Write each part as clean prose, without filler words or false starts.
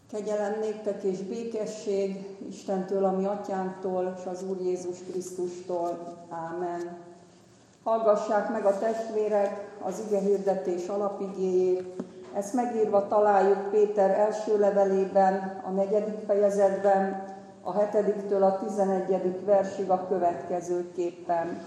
Kegyelem néktek és békesség Istentől, a mi atyánktól, és az Úr Jézus Krisztustól. Ámen. Hallgassák meg a testvérek az igehirdetés alapigéjét. Ezt megírva találjuk Péter első levelében, a 4. fejezetben, a 7-től a 11. versig a következőképpen.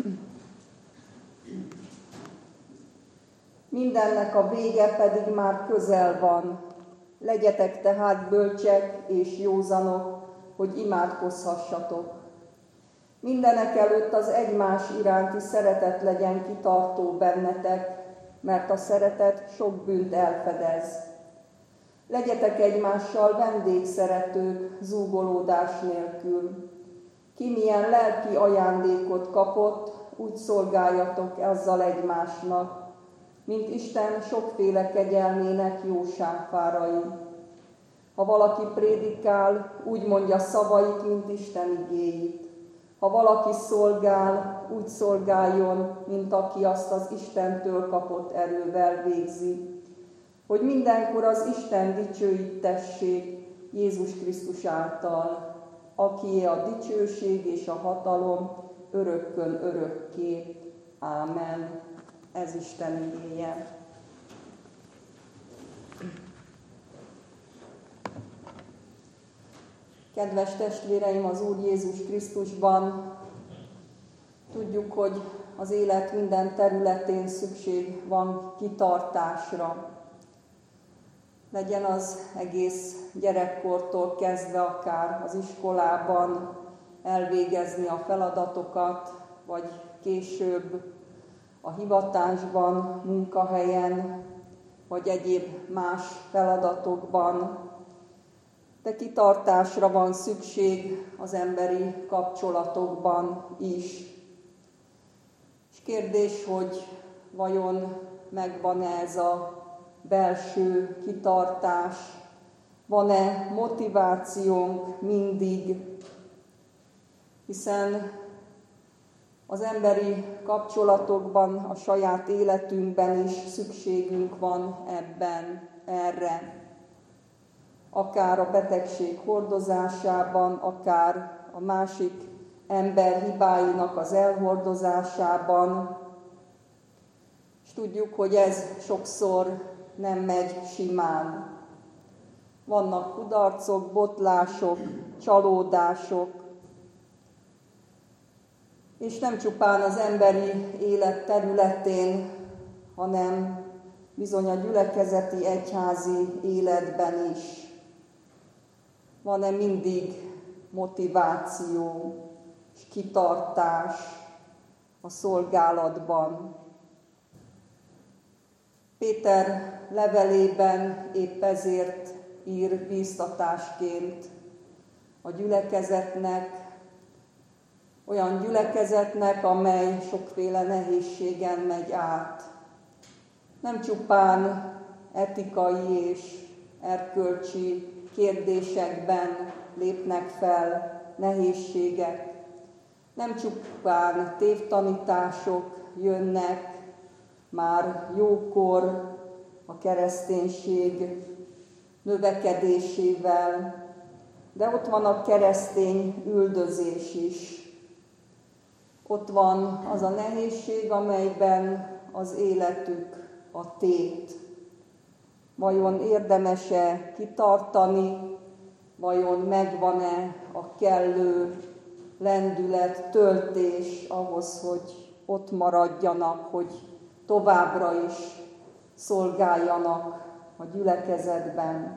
Mindennek a vége pedig már közel van. Legyetek tehát bölcsek és józanok, hogy imádkozhassatok. Mindenekelőtt az egymás iránti szeretet legyen kitartó bennetek, mert a szeretet sok bűnt elfedez. Legyetek egymással vendégszeretők, zúgolódás nélkül. Ki milyen lelki ajándékot kapott, úgy szolgáljatok azzal egymásnak, mint Isten sokféle kegyelmének jóságfárai. Ha valaki prédikál, úgy mondja szavait, mint Isten igéit. Ha valaki szolgál, úgy szolgáljon, mint aki azt az Istentől kapott erővel végzi. Hogy mindenkor az Isten dicsőítessék Jézus Krisztus által, akié a dicsőség és a hatalom örökkön örökké. Ámen. Ez Isten igéje. Kedves testvéreim az Úr Jézus Krisztusban, tudjuk, hogy az élet minden területén szükség van kitartásra. Legyen az egész gyerekkortól kezdve, akár az iskolában elvégezni a feladatokat, vagy később a hivatásban, munkahelyen, vagy egyéb más feladatokban. De kitartásra van szükség az emberi kapcsolatokban is. És kérdés, hogy vajon megvan-e ez a belső kitartás, van-e motivációnk mindig, hiszen az emberi kapcsolatokban, a saját életünkben is szükségünk van erre. Akár a betegség hordozásában, akár a másik ember hibáinak az elhordozásában. És tudjuk, hogy ez sokszor nem megy simán. Vannak kudarcok, botlások, csalódások, és nem csupán az emberi élet területén, hanem bizony a gyülekezeti egyházi életben is. Van-e mindig motiváció és kitartás a szolgálatban? Péter levelében épp ezért ír bíztatásként a gyülekezetnek, olyan gyülekezetnek, amely sokféle nehézségen megy át. Nem csupán etikai és erkölcsi kérdésekben lépnek fel nehézségek, nem csupán tévtanítások jönnek már jókor a kereszténység növekedésével, de ott van a keresztény üldözés is. Ott van az a nehézség, amelyben az életük a tét. Vajon érdemes-e kitartani, vajon megvan-e a kellő lendület, töltés ahhoz, hogy ott maradjanak, hogy továbbra is szolgáljanak a gyülekezetben.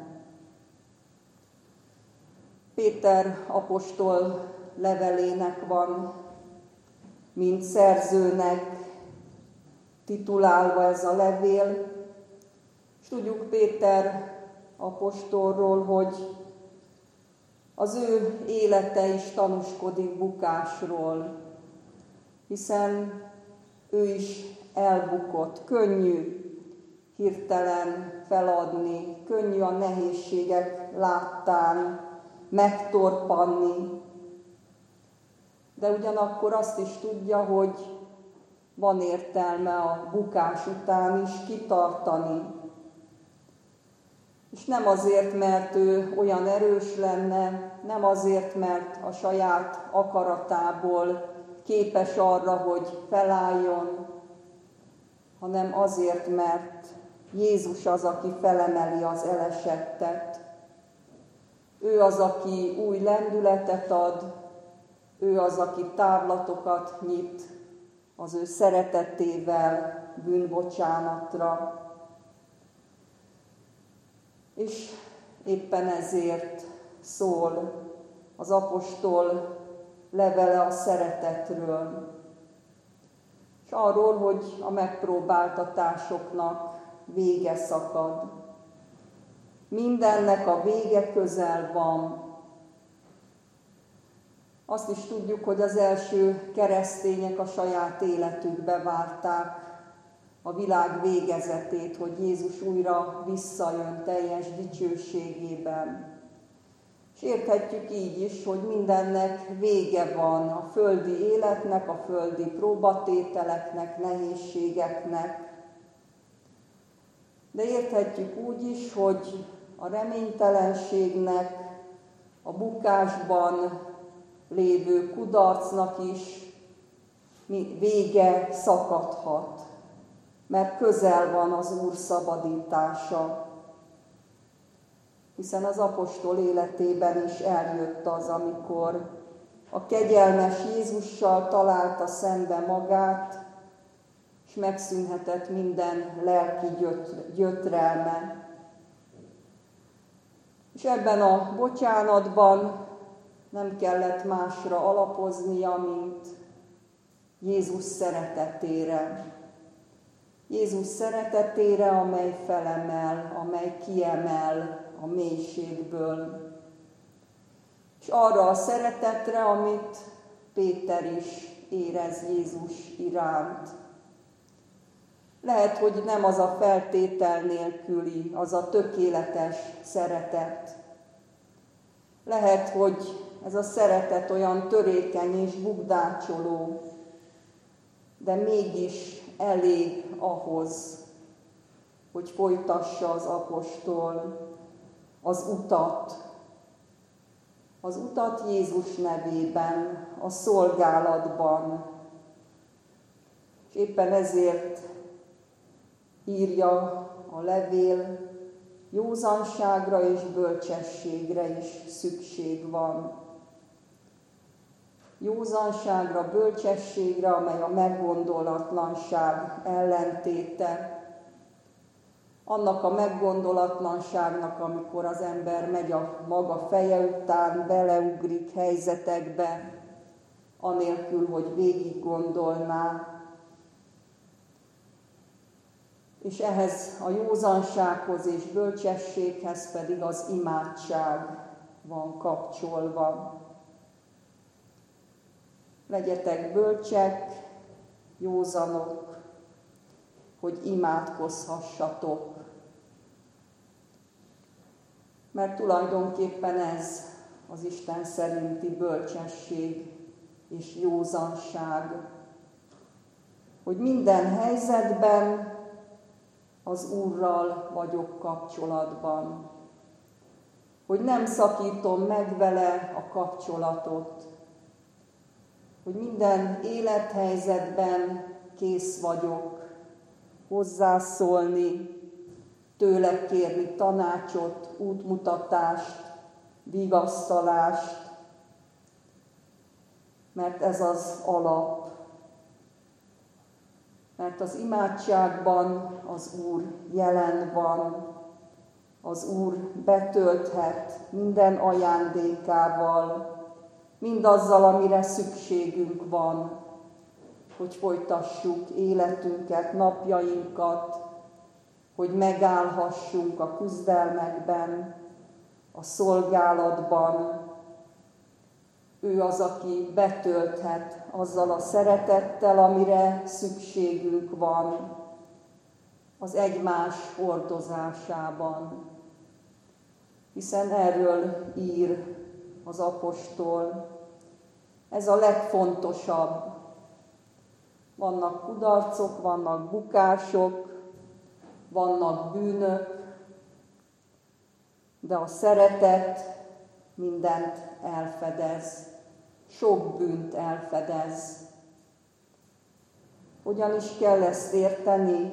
Péter apostol levelének van, mint szerzőnek titulálva ez a levél, és tudjuk Péter apostolról, hogy az ő élete is tanúskodik bukásról, hiszen ő is elbukott, könnyű hirtelen feladni, könnyű a nehézségek láttán megtorpanni, de ugyanakkor azt is tudja, hogy van értelme a bukás után is kitartani. És nem azért, mert ő olyan erős lenne, nem azért, mert a saját akaratából képes arra, hogy felálljon, hanem azért, mert Jézus az, aki felemeli az elesettet. Ő az, aki új lendületet ad, ő az, aki távlatokat nyit az ő szeretetével bűnbocsánatra. És éppen ezért szól az apostol levele a szeretetről, és arról, hogy a megpróbáltatásoknak vége szakad. Mindennek a vége közel van. Azt is tudjuk, hogy az első keresztények a saját életükbe várták a világ végezetét, hogy Jézus újra visszajön teljes dicsőségében. És érthetjük így is, hogy mindennek vége van, a földi életnek, a földi próbatételeknek, nehézségeknek. De érthetjük úgy is, hogy a reménytelenségnek, a bukásban lévő kudarcnak is vége szakadhat, mert közel van az Úr szabadítása. Hiszen az apostol életében is eljött az, amikor a kegyelmes Jézussal találta szembe magát, és megszűnhetett minden lelki gyötrelme. És ebben a bocsánatban nem kellett másra alapoznia, mint Jézus szeretetére. Jézus szeretetére, amely felemel, amely kiemel a mélységből. És arra a szeretetre, amit Péter is érez Jézus iránt. Lehet, hogy nem az a feltétel nélküli, az a tökéletes szeretet. Lehet, hogy ez a szeretet olyan törékeny és bukdácsoló, de mégis elég ahhoz, hogy folytassa az apostol az utat Jézus nevében, a szolgálatban. És éppen ezért írja a levél, józanságra és bölcsességre is szükség van. Józanságra, bölcsességre, amely a meggondolatlanság ellentéte. Annak a meggondolatlanságnak, amikor az ember megy a maga feje után, beleugrik helyzetekbe, anélkül, hogy végig gondolná. És ehhez a józansághoz és bölcsességhez pedig az imádság van kapcsolva. Legyetek bölcsek, józanok, hogy imádkozhassatok. Mert tulajdonképpen ez az Isten szerinti bölcsesség és józanság, hogy minden helyzetben az Úrral vagyok kapcsolatban, hogy nem szakítom meg vele a kapcsolatot, hogy minden élethelyzetben kész vagyok hozzászólni, tőle kérni tanácsot, útmutatást, vigasztalást, mert ez az alap. Mert az imádságban az Úr jelen van, az Úr betölthet minden ajándékával, mindazzal, amire szükségünk van, hogy folytassuk életünket, napjainkat, hogy megállhassunk a küzdelmekben, a szolgálatban. Ő az, aki betölthet azzal a szeretettel, amire szükségünk van az egymás hordozásában. Hiszen erről ír az apostol. Ez a legfontosabb. Vannak kudarcok, vannak bukások, vannak bűnök, de a szeretet mindent elfedez, sok bűnt elfedez. Hogyan is kell ezt érteni?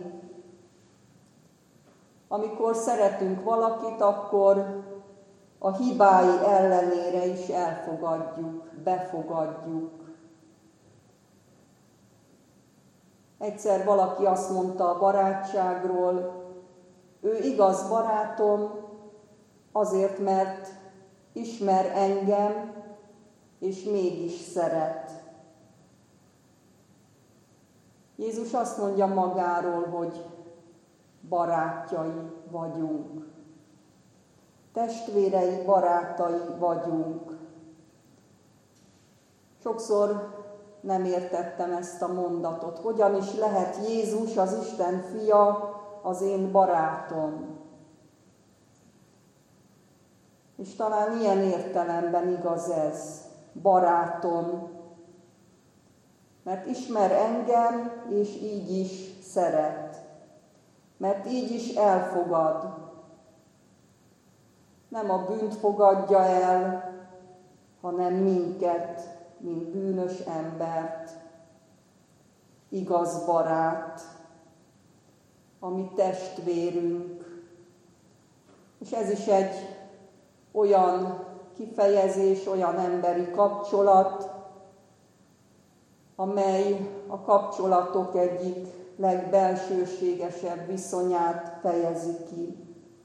Amikor szeretünk valakit, akkor a hibái ellenére is elfogadjuk, befogadjuk. Egyszer valaki azt mondta a barátságról, ő igaz barátom azért, mert ismer engem, és mégis szeret. Jézus azt mondja magáról, hogy barátjai vagyunk. Testvérei, barátai vagyunk. Sokszor nem értettem ezt a mondatot. Hogyan is lehet Jézus, az Isten fia, az én barátom? És talán ilyen értelemben igaz ez, barátom, mert ismer engem, és így is szeret, mert így is elfogad. Nem a bűnt fogadja el, hanem minket, mint bűnös embert. Igaz barát, a mi testvérünk. És ez is egy olyan kifejezés, olyan emberi kapcsolat, amely a kapcsolatok egyik legbelsőségesebb viszonyát fejezi ki.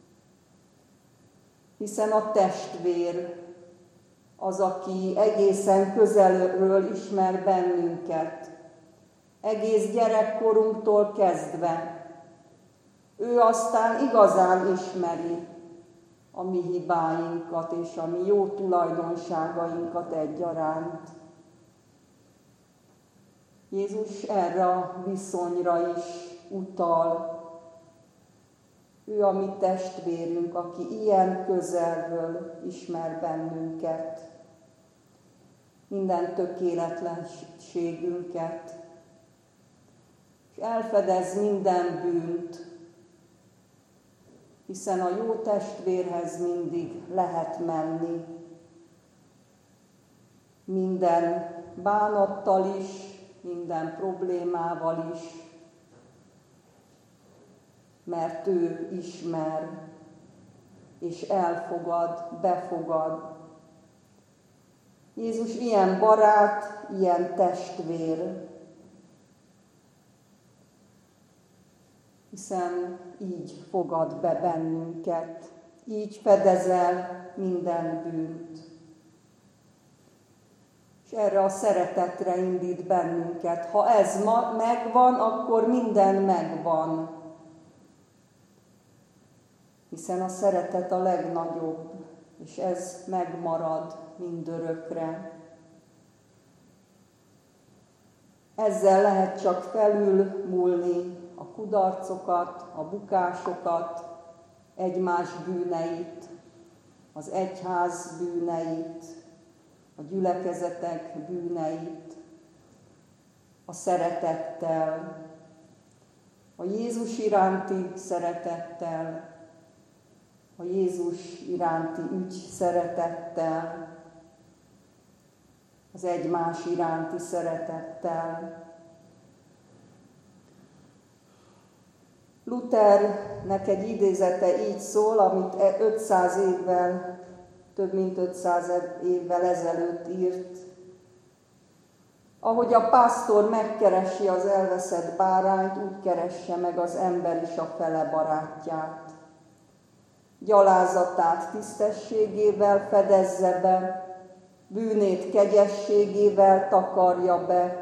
Hiszen a testvér az, aki egészen közelről ismer bennünket, egész gyerekkorunktól kezdve. Ő aztán igazán ismeri a mi hibáinkat és a mi jó tulajdonságainkat egyaránt. Jézus erre a viszonyra is utal. Ő a mi testvérünk, aki ilyen közelről ismer bennünket, minden tökéletlenségünket, és elfedez minden bűnt, hiszen a jó testvérhez mindig lehet menni, minden bánattal is, minden problémával is, mert ő ismer, és elfogad, befogad. Jézus ilyen barát, ilyen testvér, hiszen így fogad be bennünket, így fedez el minden bűnt. És erre a szeretetre indít bennünket. Ha ez megvan, akkor minden megvan. Hiszen a szeretet a legnagyobb, és ez megmarad mindörökre. Ezzel lehet csak felülmúlni a kudarcokat, a bukásokat, egymás bűneit, az egyház bűneit, a gyülekezetek bűneit, a szeretettel, a Jézus iránti szeretettel, a Jézus iránti ügy szeretettel, az egymás iránti szeretettel. Luthernek egy idézete így szól, amit 500 évvel, több mint 500 évvel ezelőtt írt. Ahogy a pásztor megkeresi az elveszett bárányt, úgy keresse meg az ember is a fele barátját. Gyalázatát tisztességével fedezze be, bűnét kegyességével takarja be.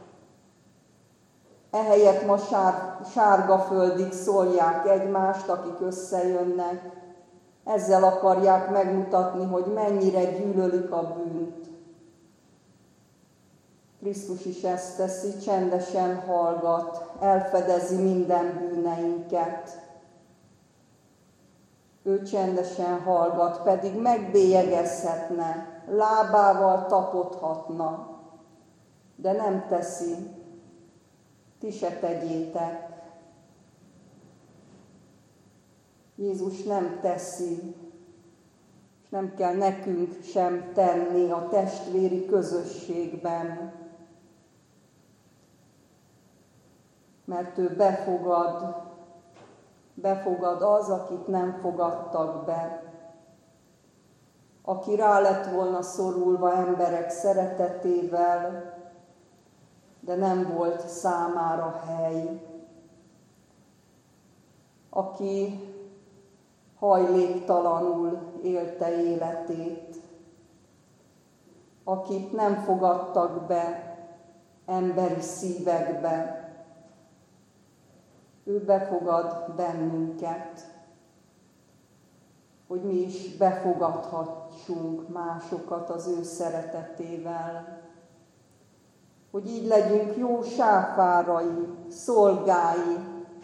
Ehelyett ma sárga földig szólják egymást, akik összejönnek. Ezzel akarják megmutatni, hogy mennyire gyűlölik a bűnt. Krisztus is ezt teszi, csendesen hallgat, elfedezi minden bűneinket. Ő csendesen hallgat, pedig megbélyegezhetne, lábával tapodhatna, de nem teszi. Ti se tegyétek. Jézus nem teszi, nem kell nekünk sem tenni a testvéri közösségben, mert ő befogad az, akit nem fogadtak be, aki rá lett volna szorulva emberek szeretetével, de nem volt számára hely, aki hajléktalanul élte életét, akit nem fogadtak be emberi szívekbe. Ő befogad bennünket, hogy mi is befogadhassunk másokat az ő szeretetével, hogy így legyünk jó sáfárai, szolgái,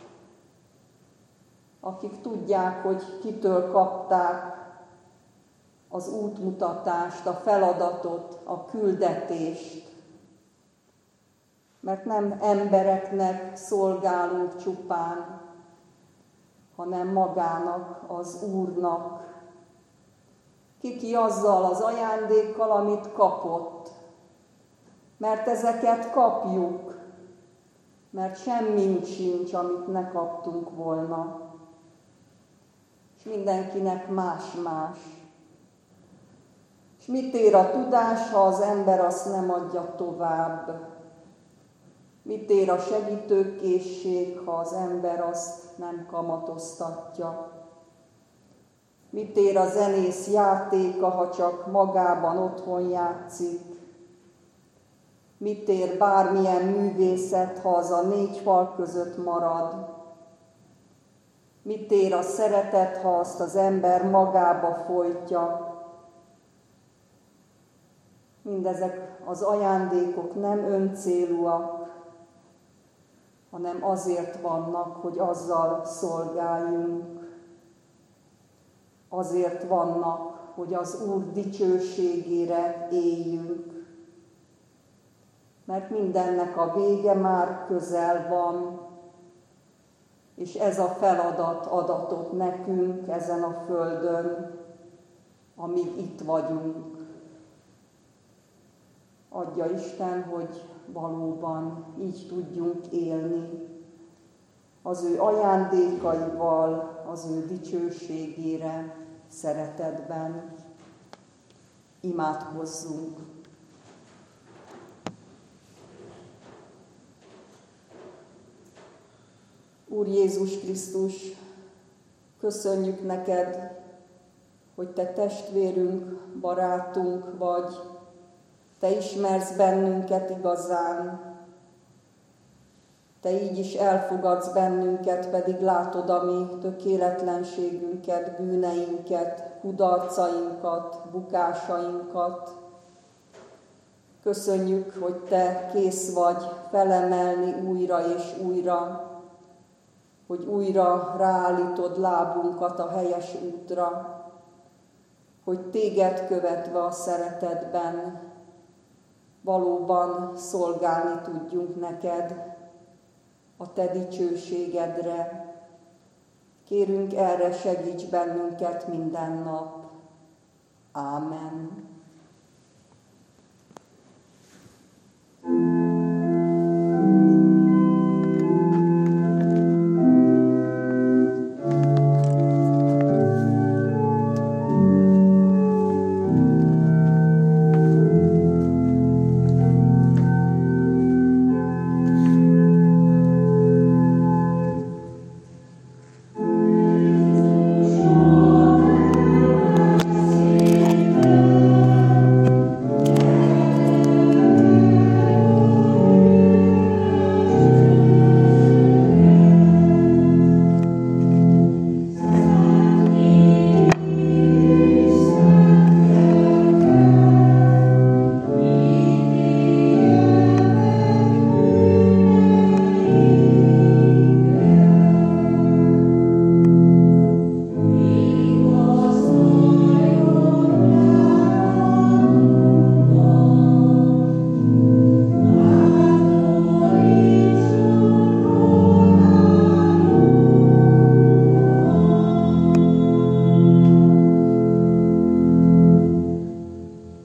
akik tudják, hogy kitől kapták az útmutatást, a feladatot, a küldetést. Mert nem embereknek szolgálunk csupán, hanem magának, az Úrnak. Ki azzal az ajándékkal, amit kapott. Mert ezeket kapjuk, mert semmink sincs, amit ne kaptunk volna. És mindenkinek más-más. És mit ér a tudás, ha az ember azt nem adja tovább? Mit ér a segítőkészség, ha az ember azt nem kamatoztatja? Mit ér a zenész játéka, ha csak magában otthon játszik? Mit ér bármilyen művészet, ha az a négy fal között marad? Mit ér a szeretet, ha azt az ember magába folytja? Mindezek az ajándékok nem öncélúak, hanem azért vannak, hogy azzal szolgáljunk. Azért vannak, hogy az Úr dicsőségére éljünk. Mert mindennek a vége már közel van, és ez a feladat adatott nekünk ezen a földön, amíg itt vagyunk. Adja Isten, hogy valóban így tudjunk élni, az ő ajándékaival, az ő dicsőségére, szeretetben. Imádkozzunk! Úr Jézus Krisztus, köszönjük neked, hogy te testvérünk, barátunk vagy, te ismersz bennünket igazán, te így is elfogadsz bennünket, pedig látod a mi tökéletlenségünket, bűneinket, kudarcainkat, bukásainkat. Köszönjük, hogy te kész vagy felemelni újra és újra, hogy újra ráállítod lábunkat a helyes útra, hogy téged követve a szeretetben valóban szolgálni tudjunk neked, a te dicsőségedre. Kérünk erre, segíts bennünket minden nap. Ámen.